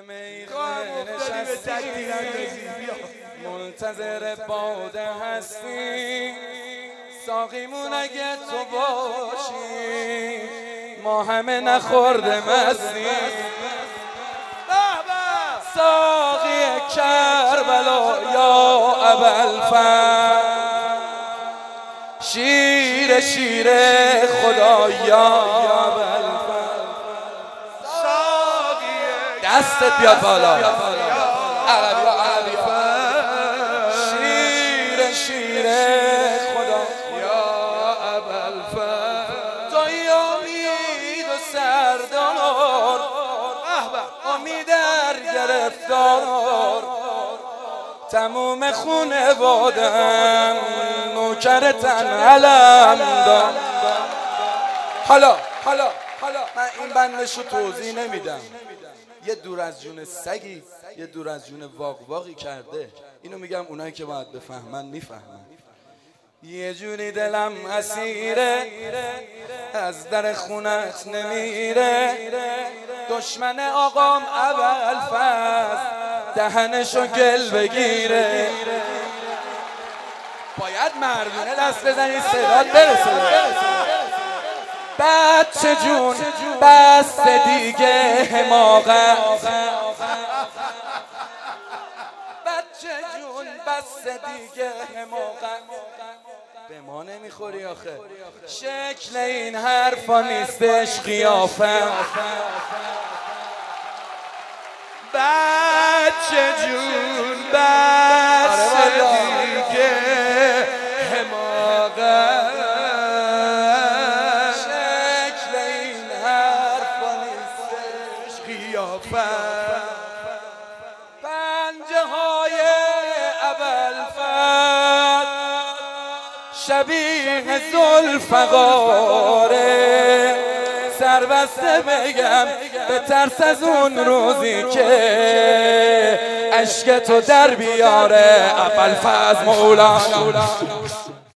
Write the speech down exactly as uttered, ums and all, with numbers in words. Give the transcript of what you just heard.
میخونه نشستی منتظر باده هستی، ساقیمون اگه تو باشی ما همه نخورده مستی. ساقی کربلا یا ابوالفضل، شیر شیر خدا یا ابوالفضل، دستت بیاد بالا عربی عربی، شیر شیر خدا یا ابوالفضل، توی امید و سردار امید در گرفتار، تموم خونه بادم نوکرتن علم دار. حالا حالا حالا من این بندشو توضیح نمیدم، یه دور از جون سگی یه دور از جون واق واقی کرده، اینو میگم اونایی که باید بفهمن میفهمن. یه جوری دلم اسیره از در خونت نمیره، دشمن آقام ابوالفضل دهنشو گل بگیره. باید مردونه دست بزنی صدات برسه. بچه جون بس دیگه حماقت، بچه جون بس دیگه حماقت، به ما نمیخوری آخه. شکل این حرفا نیستش قیافه. بچه جون بس دیگه حماقت، شکل این حرفا نیستش قیافه. پنجه های ابوالفضل شبیه ذوالفقاره، سربسته بگم به ترس از اون روزی که اشک تو در بیاره ابوالفضل مولانا.